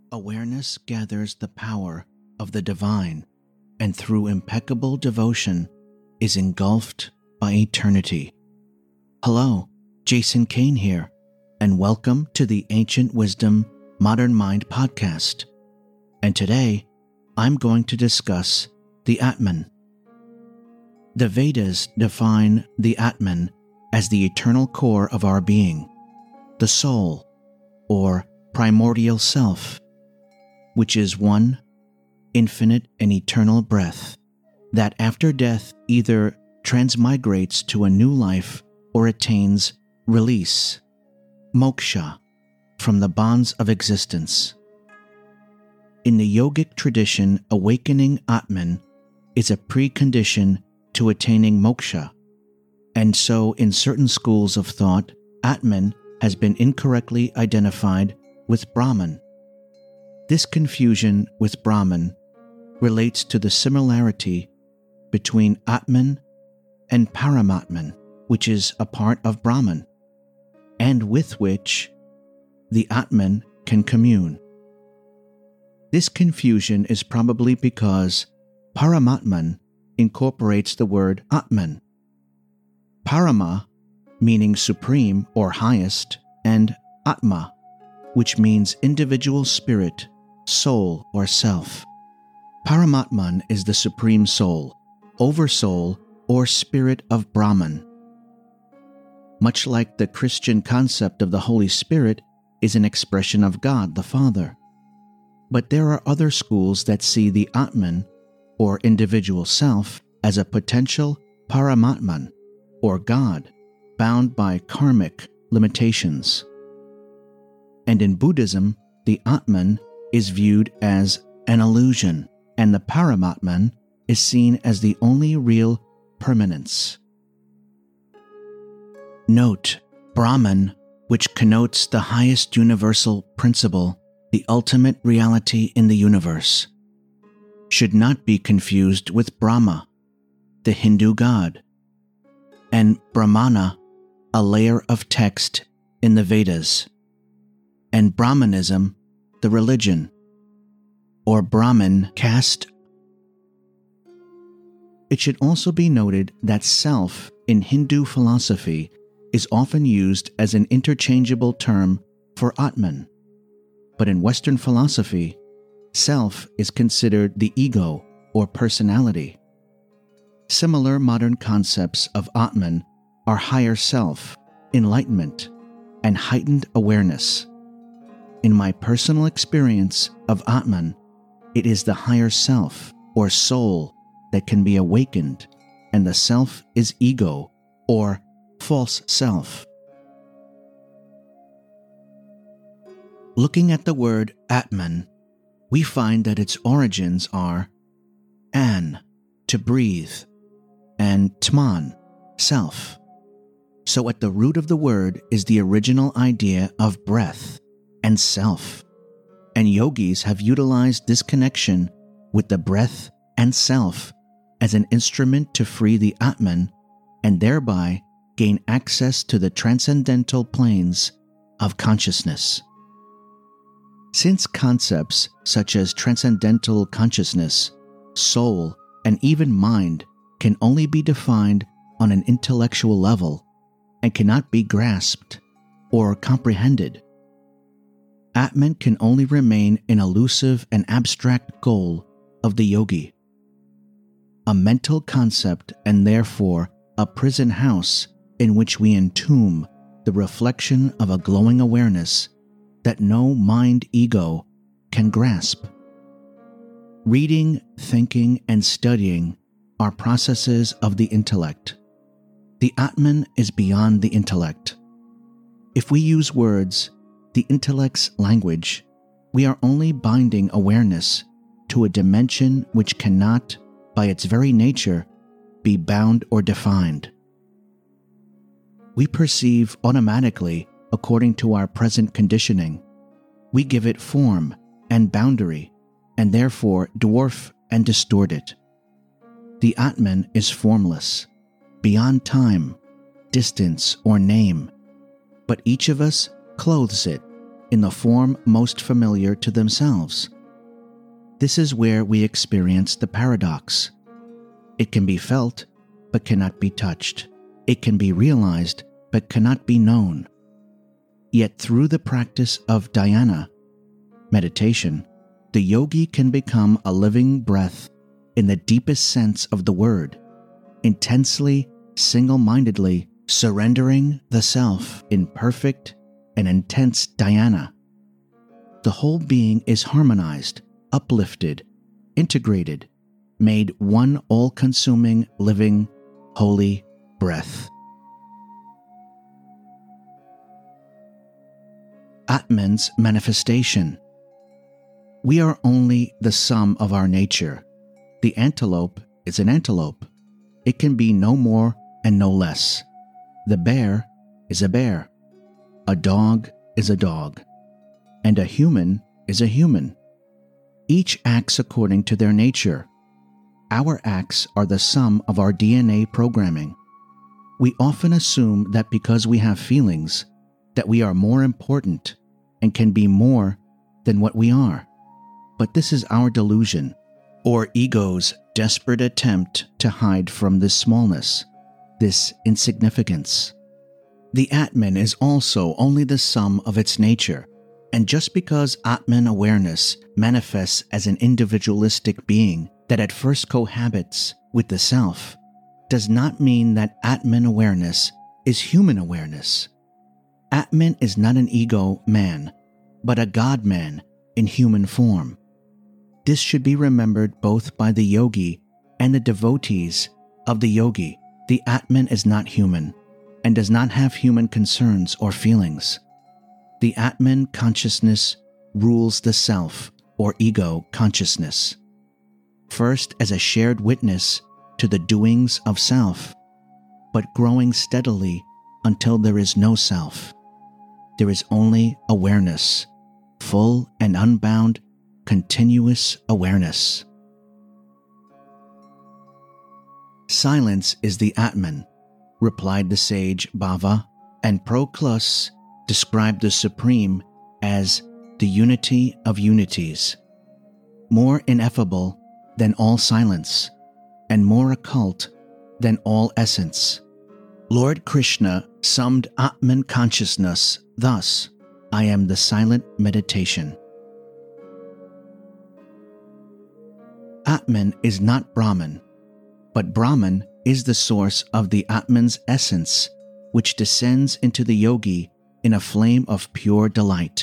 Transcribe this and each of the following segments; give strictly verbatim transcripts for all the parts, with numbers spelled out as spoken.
Awareness gathers the power of the divine and through impeccable devotion is engulfed by eternity. Hello, Jason Kane here, and welcome to the Ancient Wisdom Modern Mind podcast. And today, I'm going to discuss the Atman. The Vedas define the Atman as the eternal core of our being, the soul, or primordial self, which is one infinite and eternal breath that after death either transmigrates to a new life or attains release, moksha, from the bonds of existence. In the yogic tradition, awakening Atman is a precondition to attaining moksha, and so in certain schools of thought, Atman has been incorrectly identified with Brahman. This confusion with Brahman relates to the similarity between Atman and Paramatman, which is a part of Brahman, and with which the Atman can commune. This confusion is probably because Paramatman incorporates the word Atman. Parama, meaning supreme or highest, and Atma, which means individual spirit, soul, or self. Paramatman is the supreme soul, oversoul, or spirit of Brahman. Much like the Christian concept of the Holy Spirit is an expression of God the Father. But there are other schools that see the Atman, or individual self, as a potential Paramatman, or God, bound by karmic limitations. And in Buddhism, the Atman is viewed as an illusion, and the Paramatman is seen as the only real permanence. Note, Brahman, which connotes the highest universal principle, the ultimate reality in the universe, should not be confused with Brahma, the Hindu god, and Brahmana, a layer of text in the Vedas, and Brahmanism, the religion, or Brahmin caste. It should also be noted that self in Hindu philosophy is often used as an interchangeable term for Atman, but in Western philosophy, self is considered the ego or personality. Similar modern concepts of Atman are higher self, enlightenment, and heightened awareness. In my personal experience of Atman, it is the higher self or soul that can be awakened, and the self is ego or false self. Looking at the word Atman, we find that its origins are an, to breathe, and tman, self. So at the root of the word is the original idea of breath and self, and yogis have utilized this connection with the breath and self as an instrument to free the Atman and thereby gain access to the transcendental planes of consciousness. Since concepts such as transcendental consciousness, soul, and even mind can only be defined on an intellectual level and cannot be grasped or comprehended, Atman can only remain an elusive and abstract goal of the yogi, a mental concept and therefore a prison house in which we entomb the reflection of a glowing awareness that no mind-ego can grasp. Reading, thinking, and studying are processes of the intellect. The Atman is beyond the intellect. If we use words, the intellect's language, we are only binding awareness to a dimension which cannot, by its very nature, be bound or defined. We perceive automatically according to our present conditioning. We give it form and boundary, and therefore dwarf and distort it. The Atman is formless, beyond time, distance, or name, but each of us clothes it in the form most familiar to themselves. This is where we experience the paradox. It can be felt, but cannot be touched. It can be realized, but cannot be known. Yet through the practice of dhyana, meditation, the yogi can become a living breath in the deepest sense of the word, intensely, single-mindedly surrendering the self in perfect and intense dhyana. The whole being is harmonized, uplifted, integrated, made one all-consuming, living, holy breath. Atman's manifestation. We are only the sum of our nature. The antelope is an antelope. It can be no more and no less. The bear is a bear. A dog is a dog. And a human is a human. Each acts according to their nature. Our acts are the sum of our D N A programming. We often assume that because we have feelings, that we are more important and can be more than what we are. But this is our delusion, or ego's desperate attempt to hide from this smallness, this insignificance. The Atman is also only the sum of its nature, and just because Atman awareness manifests as an individualistic being that at first cohabits with the self, does not mean that Atman awareness is human awareness. Atman is not an ego man, but a God man in human form. This should be remembered both by the yogi and the devotees of the yogi. The Atman is not human and does not have human concerns or feelings. The Atman consciousness rules the self or ego consciousness, first as a shared witness to the doings of self, but growing steadily until there is no self. There is only awareness, full and unbound, continuous awareness. Silence is the Atman, replied the sage Bhava, and Proclus described the Supreme as the unity of unities, more ineffable than all silence, and more occult than all essence. Lord Krishna summed Atman consciousness thus: I am the silent meditation. Atman is not Brahman, but Brahman is the source of the Atman's essence, which descends into the yogi in a flame of pure delight.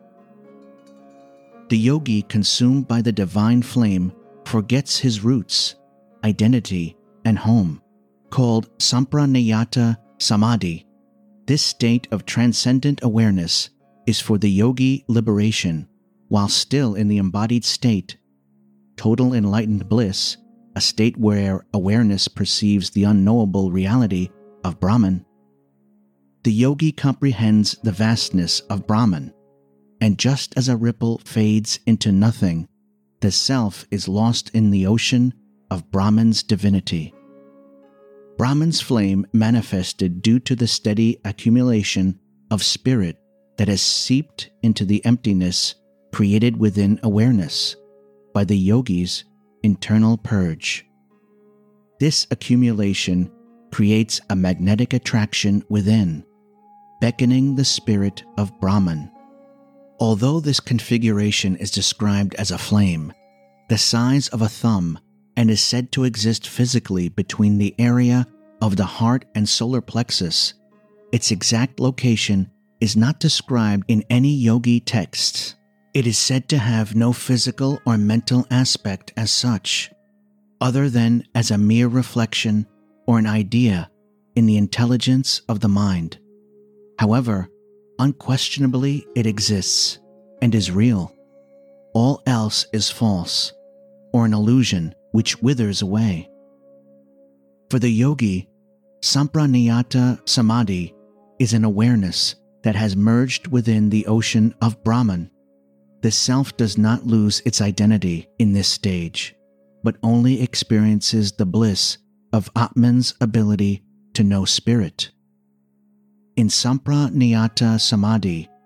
The yogi, consumed by the divine flame, forgets his roots, identity, and home, called Sampranayata Samadhi. This state of transcendent awareness is for the yogi liberation, while still in the embodied state, total enlightened bliss, a state where awareness perceives the unknowable reality of Brahman. The yogi comprehends the vastness of Brahman, and just as a ripple fades into nothing, the self is lost in the ocean of Brahman's divinity. Brahman's flame manifested due to the steady accumulation of spirit that has seeped into the emptiness created within awareness by the yogi's internal purge. This accumulation creates a magnetic attraction within, beckoning the spirit of Brahman. Although this configuration is described as a flame, the size of a thumb, and is said to exist physically between the area of the heart and solar plexus, its exact location is not described in any yogi texts. It is said to have no physical or mental aspect as such, other than as a mere reflection or an idea in the intelligence of the mind. However, unquestionably it exists and is real. All else is false, or an illusion which withers away. For the yogi, Sampranayata Samadhi is an awareness that has merged within the ocean of Brahman. The self does not lose its identity in this stage, but only experiences the bliss of Atman's ability to know spirit. In Sampranayata Samadhi,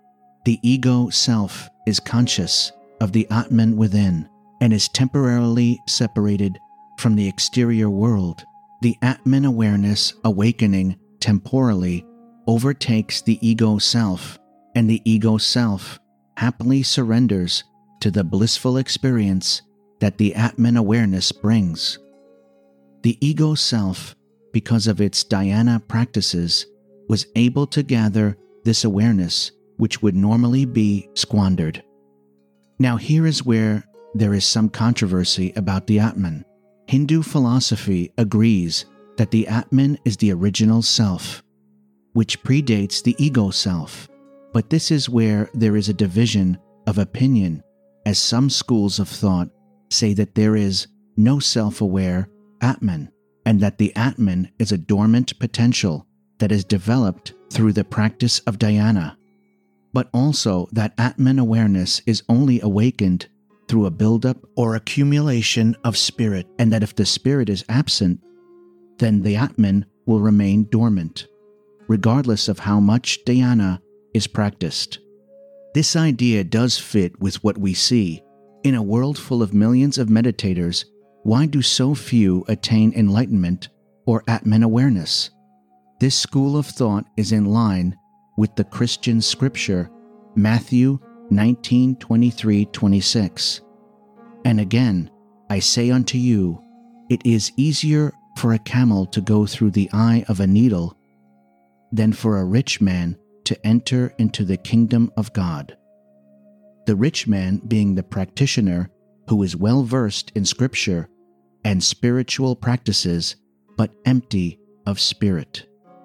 The ego self is conscious of the Atman within and is temporarily separated from the exterior world. The Atman awareness awakening temporally overtakes the ego self, and the ego self happily surrenders to the blissful experience that the Atman awareness brings. The ego self, because of its dhyana practices, was able to gather this awareness which would normally be squandered. Now here is where there is some controversy about the Atman. Hindu philosophy agrees that the Atman is the original self, which predates the ego self, but this is where there is a division of opinion, as some schools of thought say that there is no self-aware Atman, and that the Atman is a dormant potential that is developed through the practice of dhyana, but also that Atman awareness is only awakened through a buildup or accumulation of spirit, and that if the spirit is absent, then the Atman will remain dormant, regardless of how much dhyana is practiced. This idea does fit with what we see. In a world full of millions of meditators, why do so few attain enlightenment or Atman awareness? This school of thought is in line with the Christian scripture, Matthew nineteen twenty-three to twenty-six. And again, I say unto you, it is easier for a camel to go through the eye of a needle than for a rich man to enter into the kingdom of God. The rich man being the practitioner who is well versed in scripture and spiritual practices, but empty of spirit.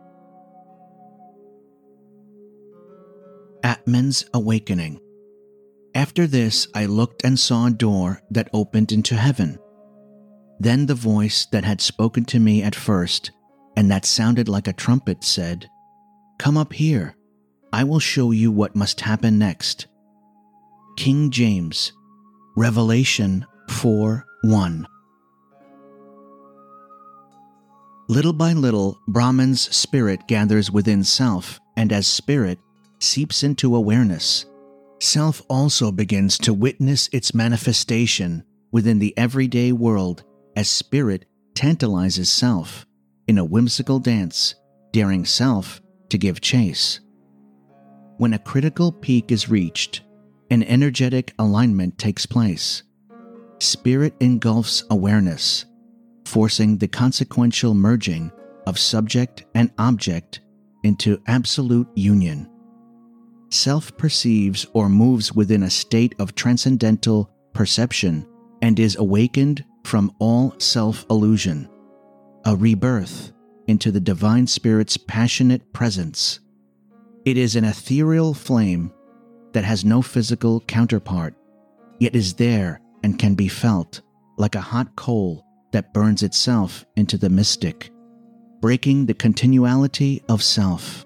Atman's awakening. After this I looked and saw a door that opened into heaven. Then the voice that had spoken to me at first, and that sounded like a trumpet, said, "Come up here. I will show you what must happen next." King James, Revelation four one. Little by little, Brahman's spirit gathers within self, and as spirit seeps into awareness, self also begins to witness its manifestation within the everyday world as spirit tantalizes self in a whimsical dance, daring self to give chase. When a critical peak is reached, an energetic alignment takes place. Spirit engulfs awareness, forcing the consequential merging of subject and object into absolute union. Self perceives or moves within a state of transcendental perception and is awakened from all self-illusion, a rebirth into the Divine Spirit's passionate presence. It is an ethereal flame that has no physical counterpart, yet is there and can be felt like a hot coal that burns itself into the mystic, breaking the continuality of self.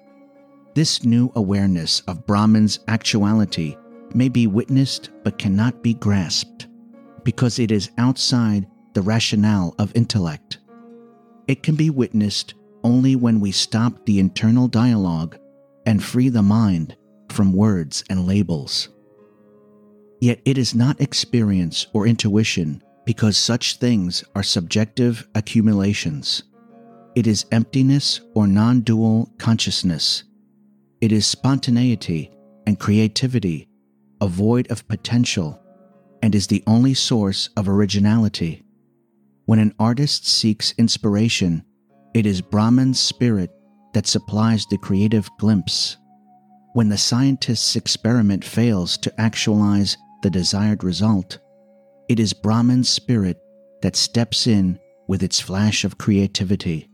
This new awareness of Brahman's actuality may be witnessed but cannot be grasped, because it is outside the rationale of intellect. It can be witnessed only when we stop the internal dialogue and free the mind from words and labels. Yet it is not experience or intuition, because such things are subjective accumulations. It is emptiness or non-dual consciousness. It is spontaneity and creativity, a void of potential, and is the only source of originality. When an artist seeks inspiration, it is Brahman's spirit that supplies the creative glimpse. When the scientist's experiment fails to actualize the desired result, it is Brahman's spirit that steps in with its flash of creativity.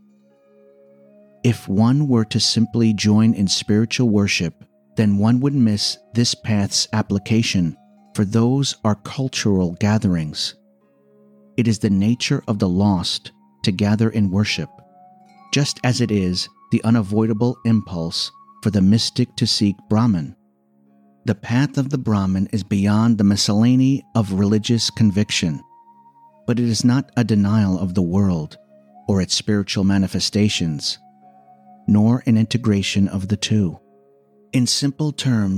If one were to simply join in spiritual worship, then one would miss this path's application, for those are cultural gatherings. It is the nature of the lost to gather in worship, just as it is the unavoidable impulse for the mystic to seek Brahman. The path of the Brahman is beyond the miscellany of religious conviction, but it is not a denial of the world or its spiritual manifestations, nor an integration of the two. In simple terms,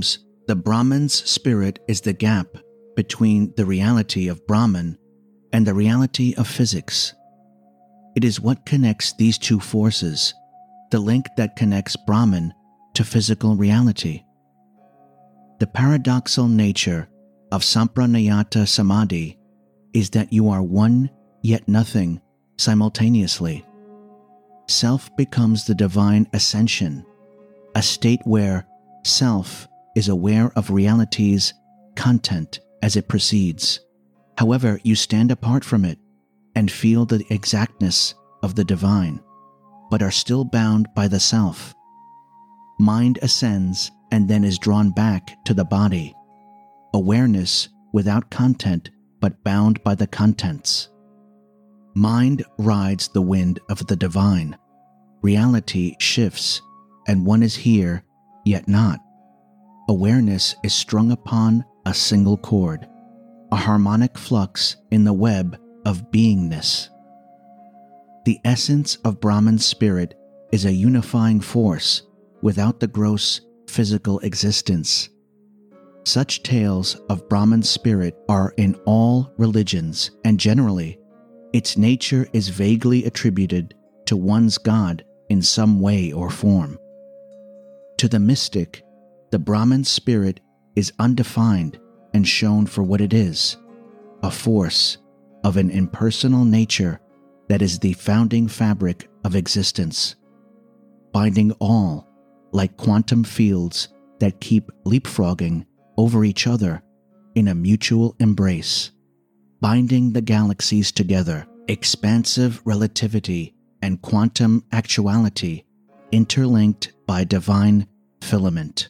The Brahman's spirit is the gap between the reality of Brahman and the reality of physics. It is what connects these two forces, the link that connects Brahman to physical reality. The paradoxical nature of Sampranayata Samadhi is that you are one yet nothing simultaneously. Self becomes the divine ascension, a state where self is aware of reality's content as it proceeds. However, you stand apart from it and feel the exactness of the divine, but are still bound by the self. Mind ascends and then is drawn back to the body. Awareness without content but bound by the contents. Mind rides the wind of the divine. Reality shifts, and one is here, yet not. Awareness is strung upon a single chord, a harmonic flux in the web of beingness. The essence of Brahman's spirit is a unifying force without the gross physical existence. Such tales of Brahman's spirit are in all religions, and generally, its nature is vaguely attributed to one's God in some way or form. To the mystic, the Brahman spirit is undefined and shown for what it is, a force of an impersonal nature that is the founding fabric of existence, binding all like quantum fields that keep leapfrogging over each other in a mutual embrace, binding the galaxies together, expansive relativity and quantum actuality interlinked by divine filament.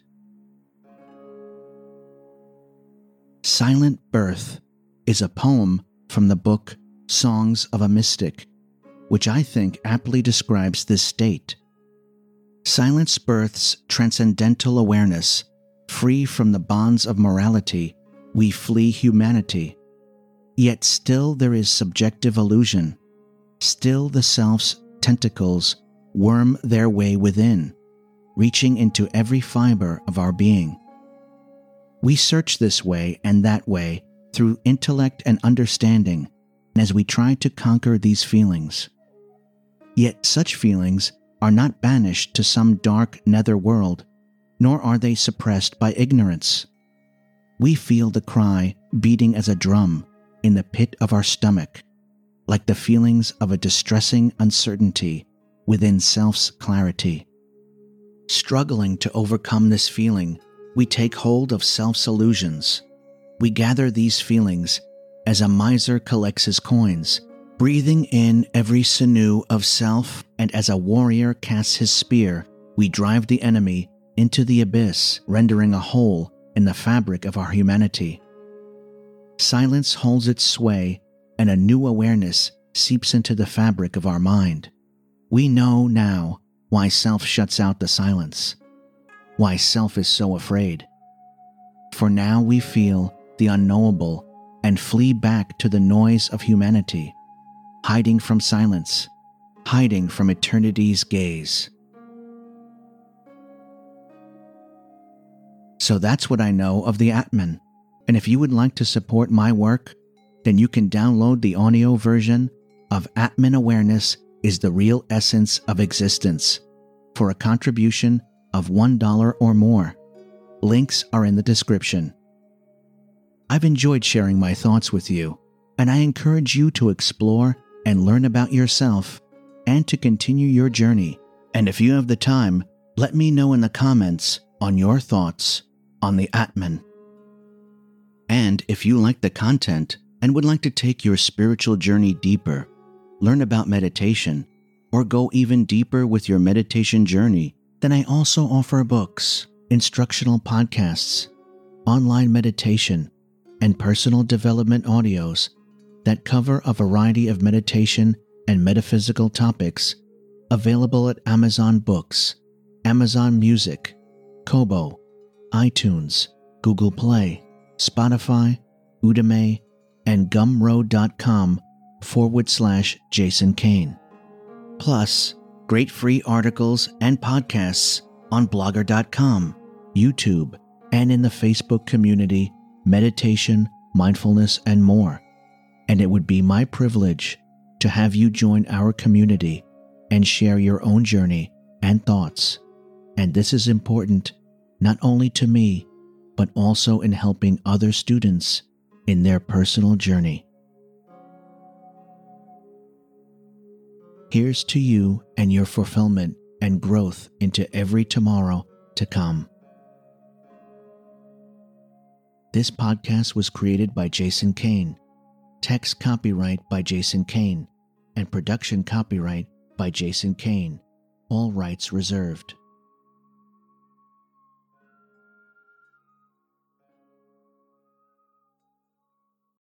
Silent Birth is a poem from the book Songs of a Mystic, which I think aptly describes this state. Silence births transcendental awareness. Free from the bonds of morality, we flee humanity. Yet still there is subjective illusion. Still the self's tentacles worm their way within, reaching into every fiber of our being. We search this way and that way through intellect and understanding as we try to conquer these feelings. Yet such feelings are not banished to some dark nether world, nor are they suppressed by ignorance. We feel the cry beating as a drum in the pit of our stomach, like the feelings of a distressing uncertainty within self's clarity. Struggling to overcome this feeling, we take hold of self's illusions. We gather these feelings as a miser collects his coins, breathing in every sinew of self, and as a warrior casts his spear, we drive the enemy into the abyss, rendering a hole in the fabric of our humanity. Silence holds its sway, and a new awareness seeps into the fabric of our mind. We know now why self shuts out the silence, why self is so afraid. For now we feel the unknowable and flee back to the noise of humanity, hiding from silence, hiding from eternity's gaze. So that's what I know of the Atman, and if you would like to support my work, then you can download the audio version of Atman Awareness is the Real Essence of Existence for a contribution of one dollar or more. Links are in the description. I've enjoyed sharing my thoughts with you, and I encourage you to explore and learn about yourself and to continue your journey. And if you have the time, let me know in the comments on your thoughts on the Atman. And if you like the content and would like to take your spiritual journey deeper, learn about meditation, or go even deeper with your meditation journey, then I also offer books, instructional podcasts, online meditation, and personal development audios that cover a variety of meditation and metaphysical topics, available at Amazon Books, Amazon Music, Kobo, iTunes, Google Play, Spotify, Udemy, and gumroad.com forward slash Jason Kane. Plus, great free articles and podcasts on blogger dot com, YouTube, and in the Facebook community, meditation, mindfulness, and more. And it would be my privilege to have you join our community and share your own journey and thoughts. And this is important not only to me, but also in helping other students in their personal journey. Here's to you and your fulfillment and growth into every tomorrow to come. This podcast was created by Jason Kane, text copyright by Jason Kane, and production copyright by Jason Kane, all rights reserved.